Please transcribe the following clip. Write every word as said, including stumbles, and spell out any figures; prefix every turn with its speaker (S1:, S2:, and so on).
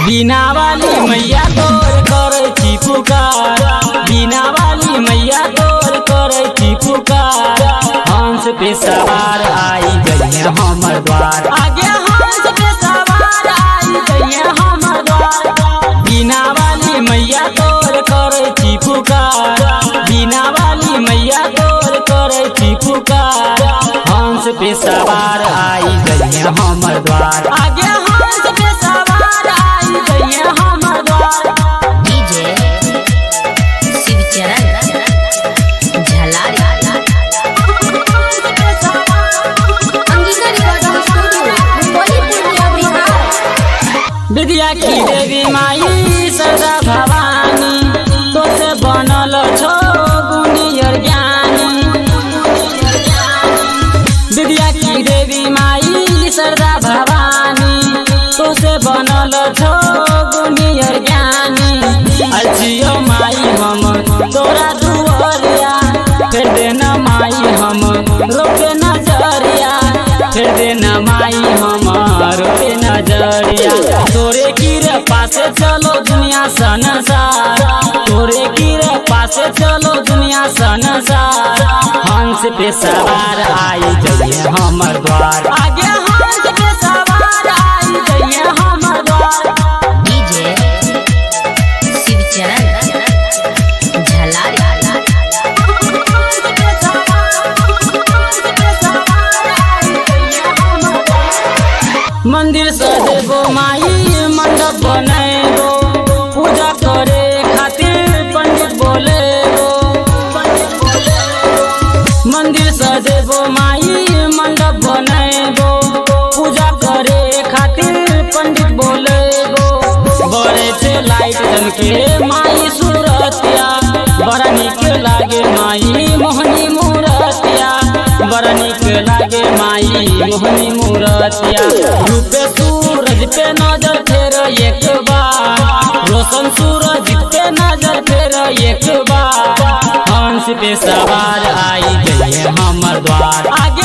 S1: बीना वाली मैया तोर करे छी पुकार, बीना वाली मैया तोर करे छी पुकार। हंस पे सवार आई गई हमर द्वार, आगे हंस पे सवार आई गई हमर द्वार। बीना वाली मैया तोर करे छी पुकार, बीना वाली मैया तोर करे छी पुकार। हंस पे सवार आई गई हमर द्वार, आगे हंस पे सवार आई गई हमर द्वार।
S2: DJ Shivcharan Jhalari Angika recording studio Bolipur Bihar.
S1: विद्या की देवी माई सदा भवानी, तो से बनल छो गुनियर ज्ञानी। विद्या की देवी माई सदा भवानी, तो से बनल छो गुनियर ज्ञानी। अलजियो माई हम तोरा दुआरिया, फिर देना माई हम रोके नजरिया, फिर देना माई हम रोके नजरिया। तोरे कीरे पासे चलो दुनिया संसार, तोरे कीरे पासे चलो दुनिया संसार। हंस पे सवार आई गई हमर द्वार, आगे हंस पे सवार आई गई हमर द्वार।
S2: डीजे शिवचरण झलारी
S1: मंदिर सजेबो माई मंडप बनेबो, पूजा करे खातिर पंडित बोलेबो। मंदिर सजेबो माई मंडप बनेबो, पूजा करे खातिर पंडित बोलेबो। बड़े से लाइट जनके माई सूरतिया, बड़ा निक लागे माई मोहनी मूरतिया, बड़ा निक लागे माई मोहनी मूरतिया। रूपे सूरज पे नजर फेर एक बार, रोशन सूरज पे नजर फेर एक बार। हंस पे सवार आई गई हमर द्वार, आगे